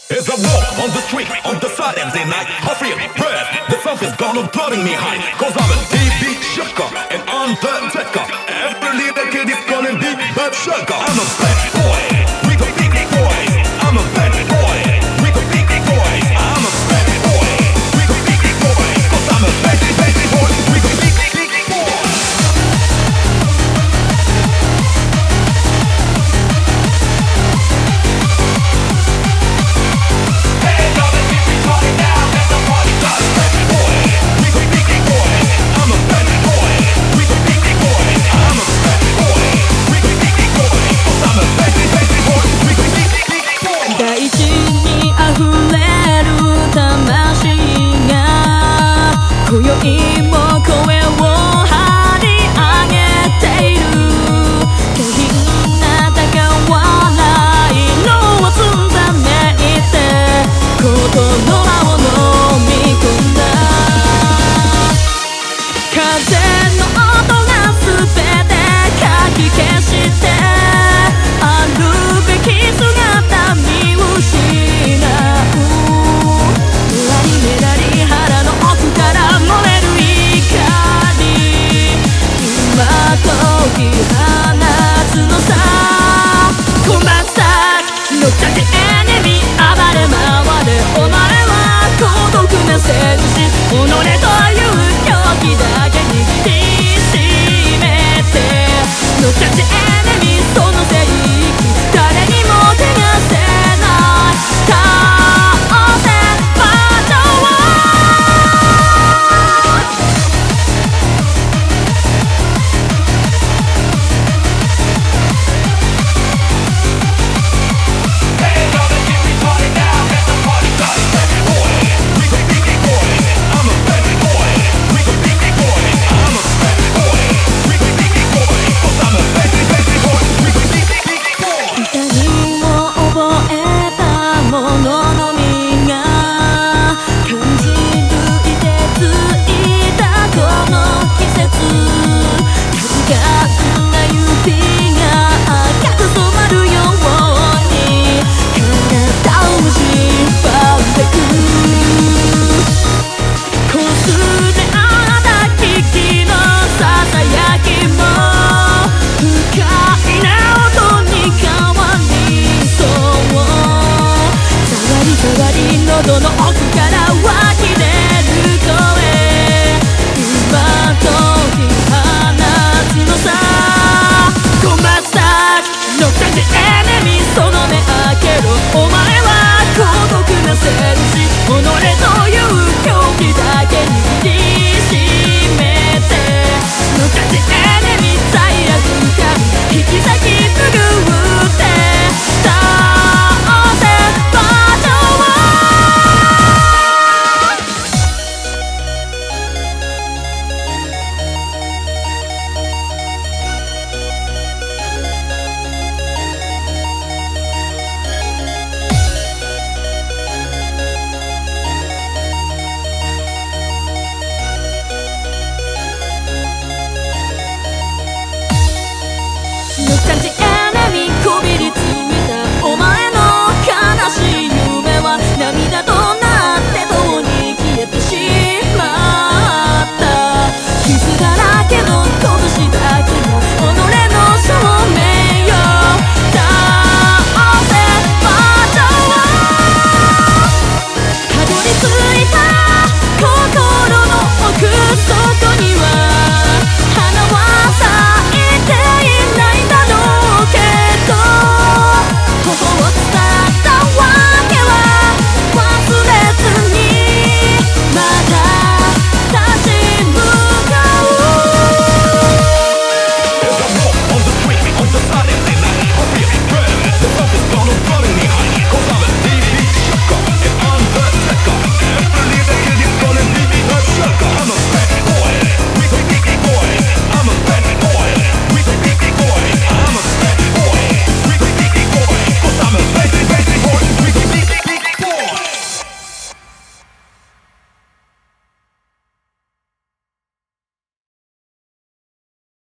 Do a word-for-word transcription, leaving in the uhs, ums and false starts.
As I walk on the street, on the silence at night, I feel breath that something's gonna putting me high. Cause I'm a D B shaker, an undertaker. Every little kid is calling me bad shaker. I'm a bad boy, with a big voice. I'm a bad boy, with a big voice. I'm a bad boy, with a big voice. Cause I'm a bad, bad boy, with a big, big voice. 今宵も声を張り上げている下品な高笑いのをつんざめいて言葉を飲み込んだ風の音が全てかき消してあるべき姿見失うメラリメラリ腹の奥から解き放つのさコマスターのったけエネミー暴れ回れお前は孤独な戦士己という狂気だけ握りしめてのったけエネミーその聖域誰にも手がせない倒せバトン喉の奥から湧き出る声今解き放つのさコマスターのったけエネミーその目開けろお前は孤独な戦士己という狂気だけ握りしめてのったけエネミー罪悪感引き裂き